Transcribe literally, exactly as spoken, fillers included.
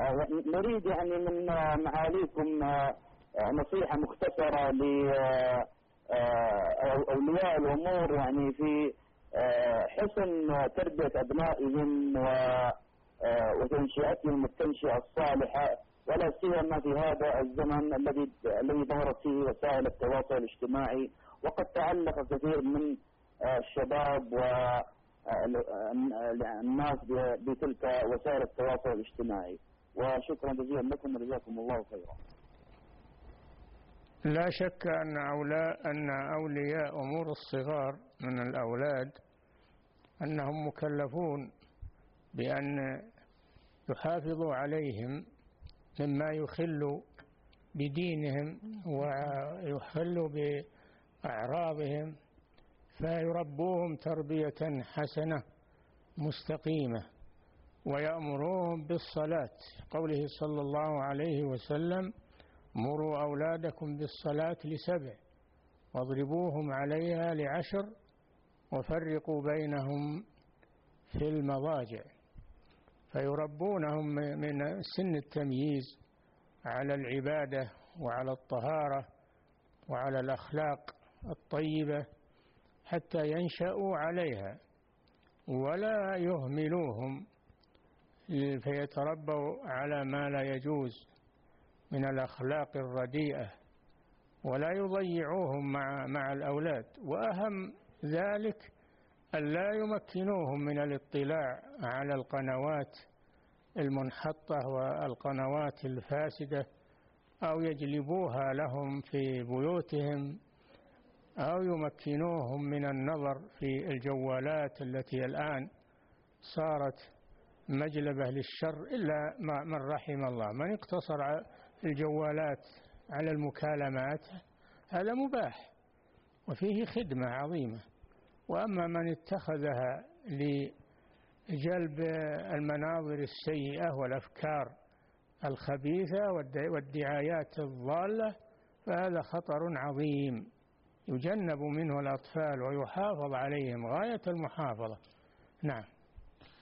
نريد يعني من معاليكم نصيحة مختصرة لأولياء الأمور يعني في حسن تربية أبنائهم وتنشئتهم التنشئة الصالحة، ولا سيما في هذا الزمن الذي الذي ظهرت فيه وسائل التواصل الاجتماعي، وقد تعلق كثير من الشباب والناس بتلك وسائل التواصل الاجتماعي. وشكرا جزيلا لكم وجزاكم الله خيرا. لا شك أن أولاء أن أولياء أمور الصغار من الأولاد أنهم مكلفون بأن يحافظوا عليهم مما يخل بدينهم ويخل بأعراضهم، فيربوهم تربية حسنة مستقيمة، ويأمروهم بالصلاة. قوله صلى الله عليه وسلم: مروا أولادكم بالصلاة لسبع واضربوهم عليها لعشر وفرقوا بينهم في المضاجع. فيربونهم من سن التمييز على العبادة وعلى الطهارة وعلى الأخلاق الطيبة حتى ينشأوا عليها، ولا يهملوهم فيتربوا على ما لا يجوز من الأخلاق الرديئة، ولا يضيعوهم مع مع الأولاد. وأهم ذلك أن لا يمكنوهم من الاطلاع على القنوات المنحطة والقنوات الفاسدة، أو يجلبوها لهم في بيوتهم، أو يمكنوهم من النظر في الجوالات التي الآن صارت مجلبة للشر، إلا من رحم الله. من اقتصر الجوالات على المكالمات هذا مباح وفيه خدمة عظيمة، وأما من اتخذها لجلب المناظر السيئة والأفكار الخبيثة والدعايات الضالة فهذا خطر عظيم يجنب منه الأطفال ويحافظ عليهم غاية المحافظة. نعم.